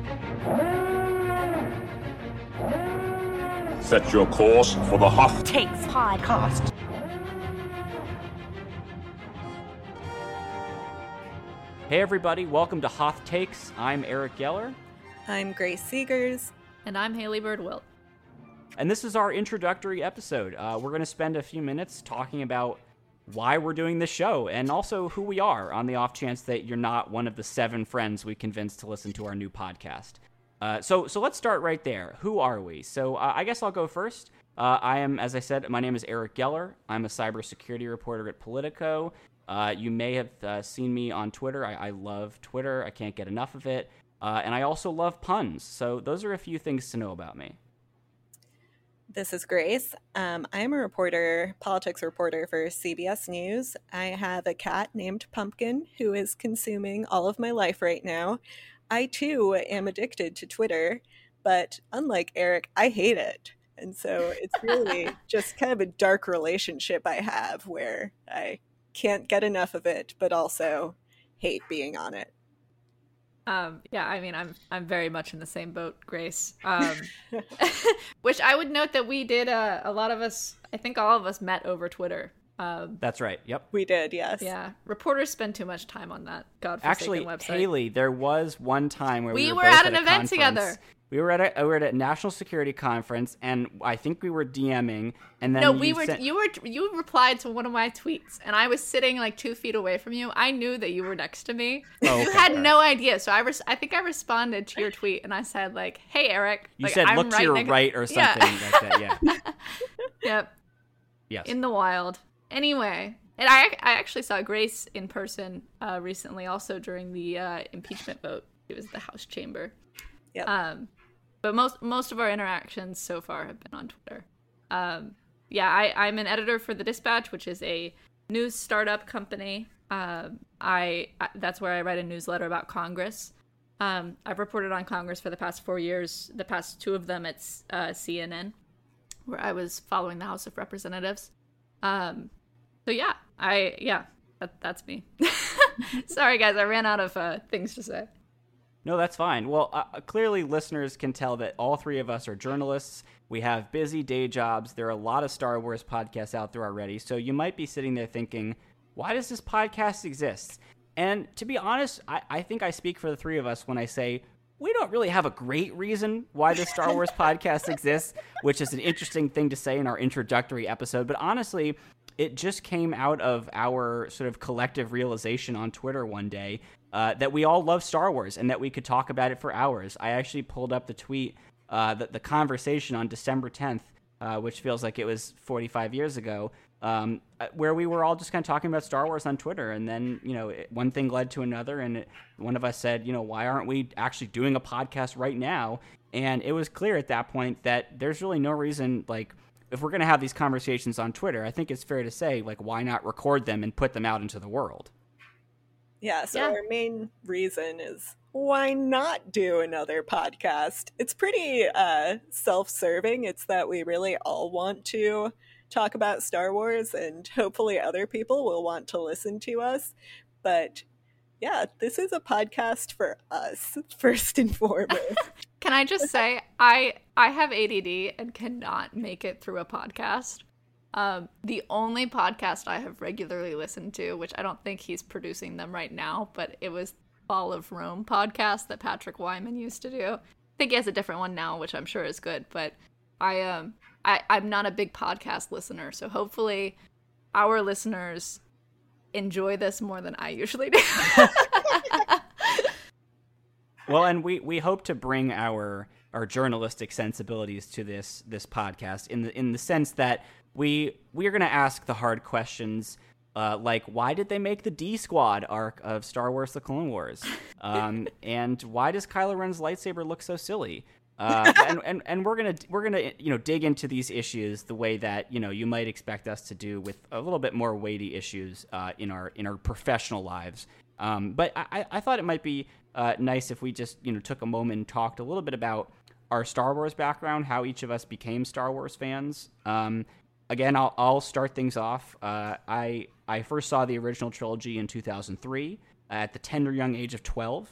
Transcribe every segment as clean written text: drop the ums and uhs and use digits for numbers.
Set your course for the Hoth Takes podcast. Hey everybody, welcome to Hoth Takes. I'm Eric Geller. I'm Grace Seegers. And I'm Haley Bird-Wilt. And this is our introductory episode. We're going to spend a few minutes talking about why we're doing this show and also who we are on the off chance that you're not one of the 7 friends we convinced to listen to our new podcast. So let's start right there. Who are we? So I guess I'll go first. I am, as I said, my name is Eric Geller. I'm a cybersecurity reporter at Politico. You may have seen me on Twitter. I love Twitter. I can't get enough of it. And I also love puns. So those are a few things to know about me. This is Grace. I'm a reporter, politics reporter for CBS News. I have a cat named Pumpkin who is consuming all of my life right now. I, too, am addicted to Twitter, but unlike Eric, I hate it. And so it's really just kind of a dark relationship I have where I can't get enough of it, but also hate being on it. Yeah, I mean, I'm very much in the same boat, Grace. Which I would note that we did, a lot of us, I think all of us met over Twitter. That's right. Yep. We did, yes. Yeah. Reporters spend too much time on that godforsaken website. Actually, Haley, there was one time where we were both at an a event conference. together. We were at a national security conference, and I think we were DMing, and then you replied to one of my tweets, and I was sitting like 2 feet away from you. I knew that you were next to me. Oh, okay, you had no idea, so I think I responded to your tweet, and I said like, "Hey, Eric." You like, said, I'm "Look to your right" or something like that. Yeah. Yep. Yes. In the wild. Anyway. And I actually saw Grace in person recently, also during the impeachment vote. It was the House chamber. Yep. But most of our interactions so far have been on Twitter. I'm an editor for The Dispatch, which is a news startup company. That's where I write a newsletter about Congress. I've reported on Congress for the past 4 years. The past 2 of them, it's CNN, where I was following the House of Representatives. That's me. Sorry, guys, I ran out of things to say. No, that's fine. Well, clearly listeners can tell that all 3 of us are journalists. We have busy day jobs. There are a lot of Star Wars podcasts out there already. So you might be sitting there thinking, why does this podcast exist? And to be honest, I think I speak for the 3 of us when I say we don't really have a great reason why this Star Wars podcast exists, which is an interesting thing to say in our introductory episode. But honestly, it just came out of our sort of collective realization on Twitter one day that we all love Star Wars and that we could talk about it for hours. I actually pulled up the tweet, the conversation on December 10th, which feels like it was 45 years ago, where we were all just kind of talking about Star Wars on Twitter. And then, one thing led to another. And one of us said, why aren't we actually doing a podcast right now? And it was clear at that point that there's really no reason, if we're going to have these conversations on Twitter, I think it's fair to say, why not record them and put them out into the world? Yeah, so our main reason is why not do another podcast? It's pretty self-serving. It's that we really all want to talk about Star Wars, and hopefully other people will want to listen to us. But yeah, this is a podcast for us, first and foremost. Can I just say, I have ADD and cannot make it through a podcast. The only podcast I have regularly listened to, which I don't think he's producing them right now, but it was Fall of Rome podcast that Patrick Wyman used to do. I think he has a different one now, which I'm sure is good, but I'm not a big podcast listener, so hopefully our listeners enjoy this more than I usually do. Well, and we hope to bring our journalistic sensibilities to this podcast in the sense that we are going to ask the hard questions, like why did they make the D Squad arc of Star Wars: The Clone Wars, and why does Kylo Ren's lightsaber look so silly? And we're gonna dig into these issues the way that you might expect us to do, with a little bit more weighty issues in our professional lives. But I thought it might be nice if we just took a moment and talked a little bit about our Star Wars background, how each of us became Star Wars fans. Again, I'll start things off. I first saw the original trilogy in 2003 at the tender young age of 12.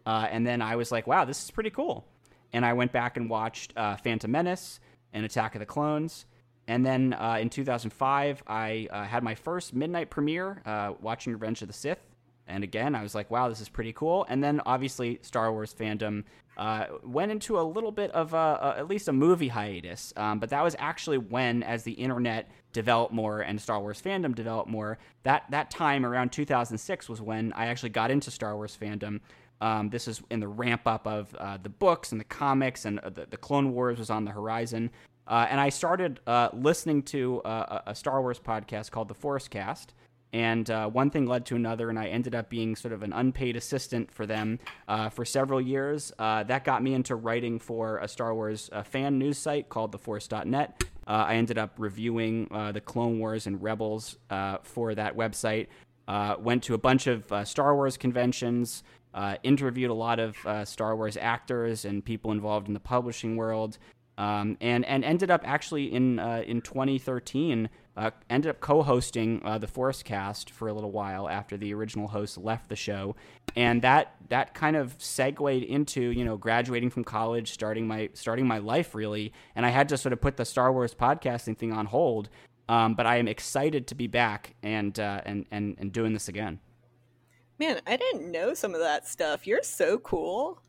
And then I was like, wow, this is pretty cool. And I went back and watched Phantom Menace and Attack of the Clones. And then in 2005, I had my first midnight premiere watching Revenge of the Sith. And again, I was like, wow, this is pretty cool. And then obviously Star Wars fandom went into a little bit of at least a movie hiatus. But that was actually when, as the internet developed more and Star Wars fandom developed more, that time around 2006 was when I actually got into Star Wars fandom. This is in the ramp up of the books and the comics, and the Clone Wars was on the horizon. And I started listening to a Star Wars podcast called The Force Cast. And one thing led to another, and I ended up being sort of an unpaid assistant for them for several years. That got me into writing for a Star Wars fan news site called theforce.net. I ended up reviewing the Clone Wars and Rebels for that website. Went to a bunch of Star Wars conventions, interviewed a lot of Star Wars actors and people involved in the publishing world, and ended up actually in 2013 ended up co-hosting the Force Cast for a little while after the original host left the show, and that kind of segued into graduating from college, starting my life really, and I had to sort of put the Star Wars podcasting thing on hold. But I am excited to be back and doing this again. Man, I didn't know some of that stuff. You're so cool.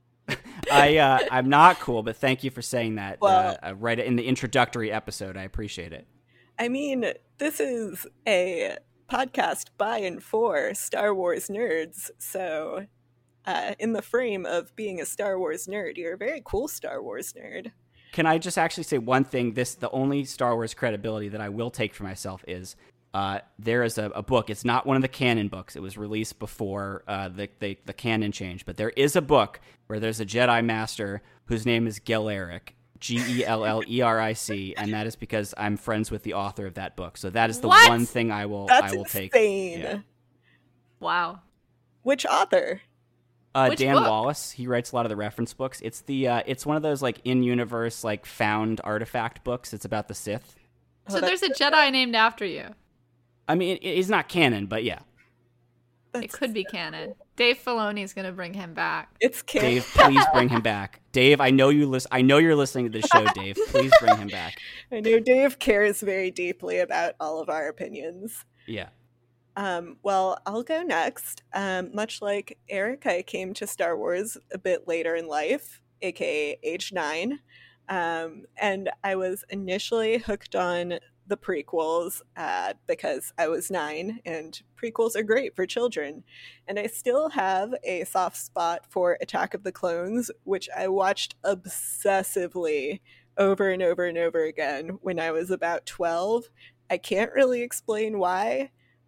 I'm not cool, but thank you for saying that. Well, right in the introductory episode. I appreciate it. I mean, this is a podcast by and for Star Wars nerds. So, in the frame of being a Star Wars nerd, you're a very cool Star Wars nerd. Can I just actually say one thing? The only Star Wars credibility that I will take for myself is there is a book. It's not one of the canon books. It was released before the canon change. But there is a book where there's a Jedi Master whose name is Geleric, Gelleric, and that is because I'm friends with the author of that book. So that is the one thing I will take. Yeah. Wow. Which author? Dan book? Wallace. He writes a lot of the reference books. It's it's one of those like in-universe like found artifact books. It's about the Sith. So there's a Jedi named after you. I mean, it's not canon, but yeah. It could be canon. Dave Filoni's going to bring him back. It's canon. Dave, please bring him back. Dave, I know you're listening to this show, Dave. Please bring him back. I know Dave cares very deeply about all of our opinions. Yeah. Well, I'll go next. Much like Eric, I came to Star Wars a bit later in life, aka age 9. And I was initially hooked on the prequels because I was 9, and prequels are great for children. And I still have a soft spot for Attack of the Clones, which I watched obsessively over and over and over again when I was about 12. I can't really explain why.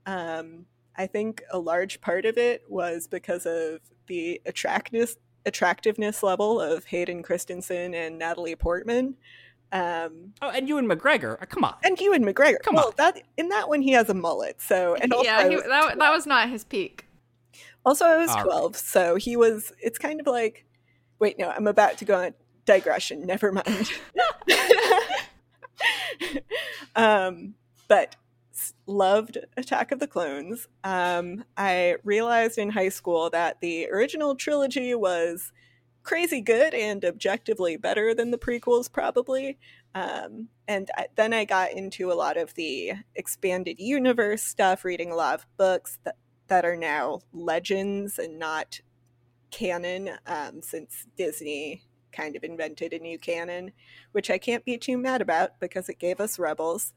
I think a large part of it was because of the attractiveness level of Hayden Christensen and Natalie Portman. And Ewan McGregor, come on. And Ewan McGregor, come on. In that one he has a mullet, so and also that was not his peak. Also, I was 12, so he was. It's kind of like, wait, no, I'm about to go on digression. Never mind. But loved Attack of the Clones. I realized in high school that the original trilogy was crazy good and objectively better than the prequels, probably. Then I got into a lot of the expanded universe stuff, reading a lot of books that are now legends and not canon, since Disney kind of invented a new canon, which I can't be too mad about because it gave us Rebels.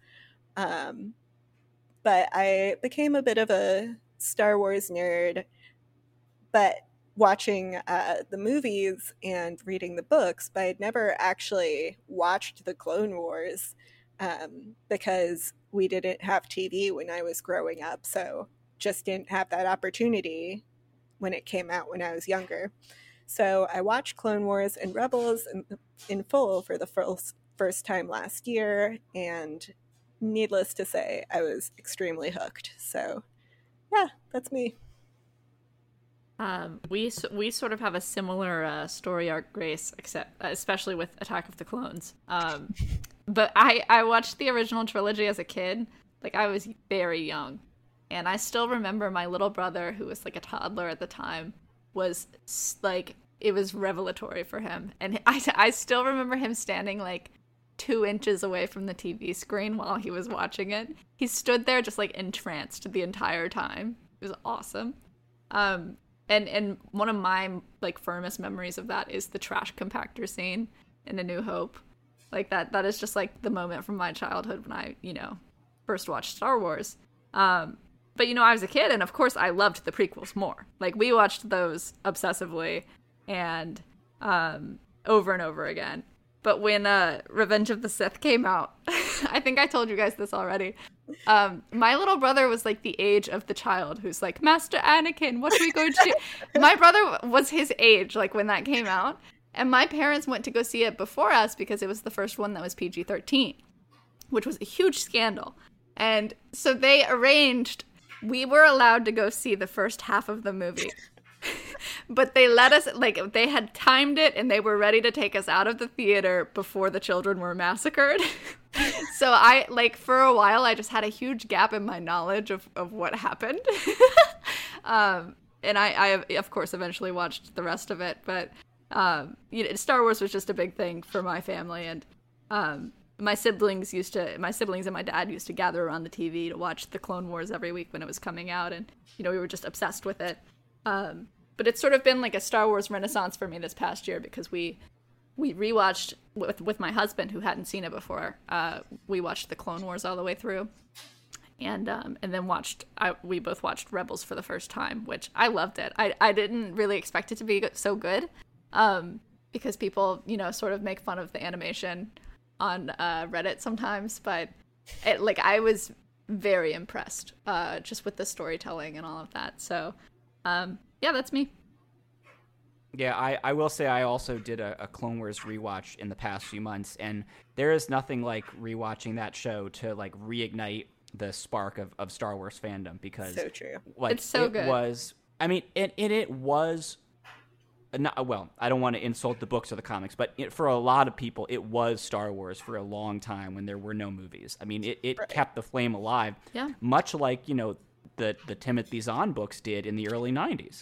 But I became a bit of a Star Wars nerd, but watching the movies and reading the books, but I'd never actually watched the Clone Wars because we didn't have TV when I was growing up, so just didn't have that opportunity when it came out when I was younger. So I watched Clone Wars and Rebels in full for the first time last year, and needless to say, I was extremely hooked. So yeah, that's me. We sort of have a similar story arc, Grace, except especially with Attack of the Clones. But I watched the original trilogy as a kid. Like, I was very young, and I still remember my little brother, who was like a toddler at the time, was like, it was revelatory for him. And I still remember him standing like 2 inches away from the TV screen while he was watching it. He stood there just like entranced the entire time. It was awesome. And one of my like firmest memories of that is the trash compactor scene in A New Hope. Like that is just like the moment from my childhood when I, first watched Star Wars. But I was a kid, and of course I loved the prequels more. Like, we watched those obsessively and over and over again. But when Revenge of the Sith came out, I think I told you guys this already. My little brother was like the age of the child who's like, Master Anakin, what are we going to do? My brother was his age, like, when that came out. And my parents went to go see it before us because it was the first one that was PG-13, which was a huge scandal. And so they arranged, we were allowed to go see the first half of the movie. But they let us, like, they had timed it and they were ready to take us out of the theater before the children were massacred. So I, like, for a while, I just had a huge gap in my knowledge of what happened. And I, of course, eventually watched the rest of it. But Star Wars was just a big thing for my family. And my siblings and my dad used to gather around the TV to watch the Clone Wars every week when it was coming out. And, we were just obsessed with it. But it's sort of been like a Star Wars renaissance for me this past year because we rewatched with my husband who hadn't seen it before. We watched the Clone Wars all the way through, and then we both watched Rebels for the first time, which I loved it. I didn't really expect it to be so good, because people sort of make fun of the animation on Reddit sometimes, but I was very impressed just with the storytelling and all of that. So. Yeah, that's me. Yeah, I will say I also did a Clone Wars rewatch in the past few months, and there is nothing like rewatching that show to like reignite the spark of Star Wars fandom, because so true. Like, it's so good. It was not, well, I don't want to insult the books or the comics, but for a lot of people, it was Star Wars for a long time when there were no movies. I mean, it Right. kept the flame alive, Yeah. much like the Timothy Zahn books did in the early 90s.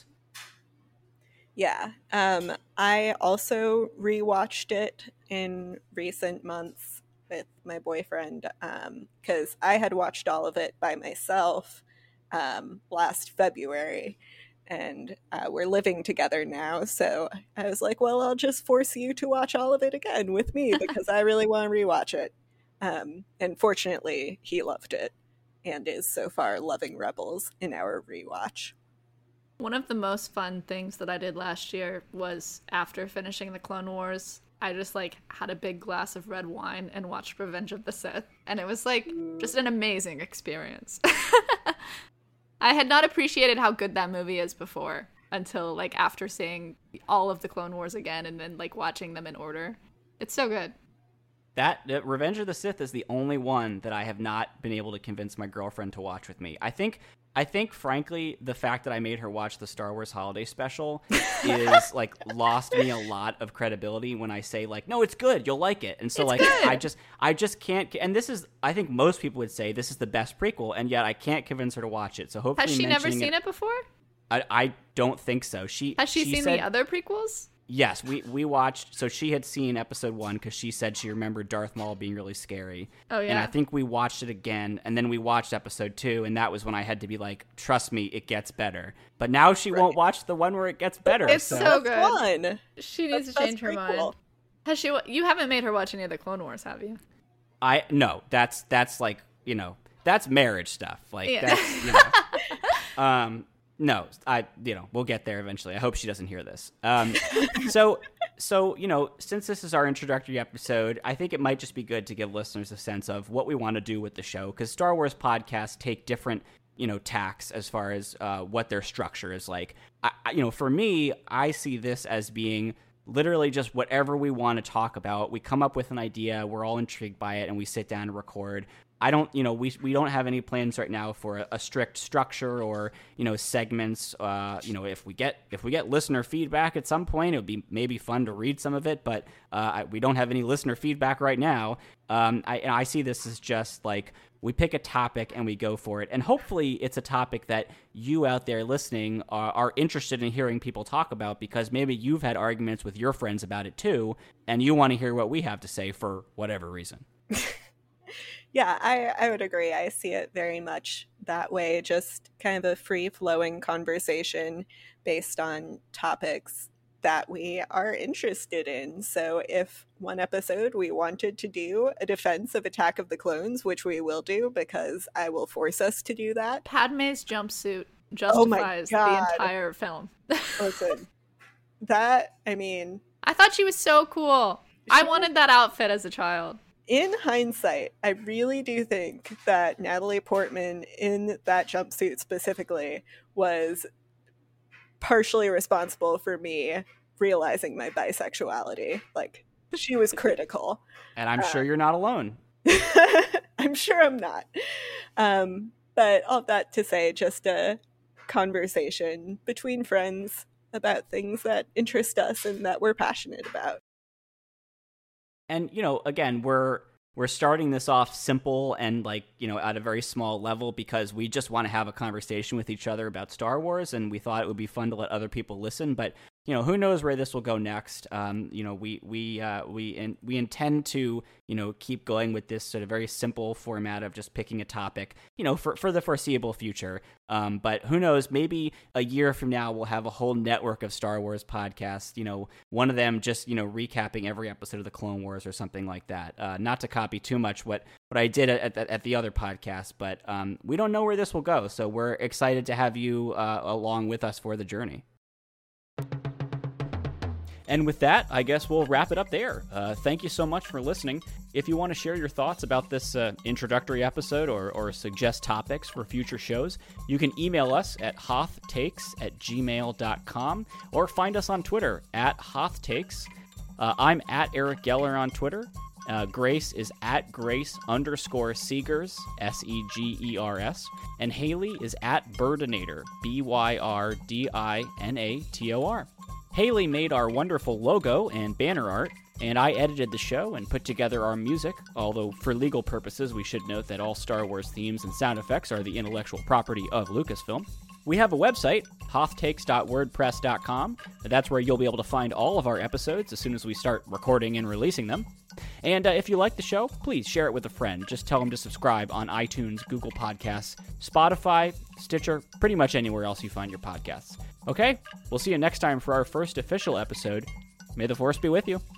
Yeah. I also rewatched it in recent months with my boyfriend because I had watched all of it by myself last February, and we're living together now. So I was like, well, I'll just force you to watch all of it again with me because I really want to rewatch it. And fortunately, he loved it and is so far loving Rebels in our rewatch. One of the most fun things that I did last year was after finishing the Clone Wars, I just had a big glass of red wine and watched Revenge of the Sith, and it was just an amazing experience. I had not appreciated how good that movie is before until after seeing all of the Clone Wars again and then watching them in order. It's so good. That Revenge of the Sith is the only one that I have not been able to convince my girlfriend to watch with me. I think, frankly, the fact that I made her watch the Star Wars Holiday Special is lost me a lot of credibility when I say no, it's good, you'll like it. And so I just can't. And this is, I think most people would say this is the best prequel, and yet I can't convince her to watch it. So hopefully, has she never seen it before? I don't think so. Has she seen the other prequels? Yes, we watched. So she had seen episode 1 because she said she remembered Darth Maul being really scary. Oh, yeah. And I think we watched it again, and then we watched episode 2, and that was when I had to be like, trust me, it gets better. But now she won't watch the one where it gets better. It's so good. Fun. She needs to change her mind. Has she? You haven't made her watch any of the Clone Wars, have you? No, that's that's marriage stuff. Yeah. That's, no, we'll get there eventually. I hope she doesn't hear this. So, since this is our introductory episode, I think it might just be good to give listeners a sense of what we want to do with the show, because Star Wars podcasts take different, tacks as far as what their structure is like. For me, I see this as being literally just whatever we want to talk about. We come up with an idea, we're all intrigued by it, and we sit down and record. I don't, we don't have any plans right now for a strict structure or, segments. If we get listener feedback at some point, it would be maybe fun to read some of it, but we don't have any listener feedback right now. I see this as just like we pick a topic and we go for it. And hopefully it's a topic that you out there listening are interested in hearing people talk about, because maybe you've had arguments with your friends about it too, and you want to hear what we have to say for whatever reason. Yeah, I would agree. I see it very much that way, just kind of a free-flowing conversation based on topics that we are interested in. So if one episode we wanted to do a defense of Attack of the Clones, which we will do because I will force us to do that. Padme's jumpsuit justifies the entire film. Listen, I thought she was so cool. I wanted that outfit as a child. In hindsight, I really do think that Natalie Portman in that jumpsuit specifically was partially responsible for me realizing my bisexuality. Like, she was critical. And I'm sure you're not alone. I'm sure I'm not. But all that to say, just a conversation between friends about things that interest us and that we're passionate about. And, again, we're starting this off simple and at a very small level because we just want to have a conversation with each other about Star Wars, and we thought it would be fun to let other people listen. But who knows where this will go next? We intend to keep going with this sort of very simple format of just picking a topic for the foreseeable future. But who knows? Maybe a year from now we'll have a whole network of Star Wars podcasts. One of them just recapping every episode of the Clone Wars or something like that. Not to copy too much what I did at the other podcast, but we don't know where this will go. So we're excited to have you along with us for the journey. And with that, I guess we'll wrap it up there. Thank you so much for listening. If you want to share your thoughts about this introductory episode or suggest topics for future shows, you can email us at hothtakes@gmail.com or find us on Twitter at hothtakes. I'm at Eric Geller on Twitter. Grace is at Grace_Seegers, Segers, and Haley is at Byrdinator, Byrdinator. Haley made our wonderful logo and banner art, and I edited the show and put together our music, although for legal purposes we should note that all Star Wars themes and sound effects are the intellectual property of Lucasfilm. We have a website, hothtakes.wordpress.com. That's where you'll be able to find all of our episodes as soon as we start recording and releasing them. And if you like the show, please share it with a friend. Just tell them to subscribe on iTunes, Google Podcasts, Spotify, Stitcher, pretty much anywhere else you find your podcasts. Okay? We'll see you next time for our first official episode. May the Force be with you.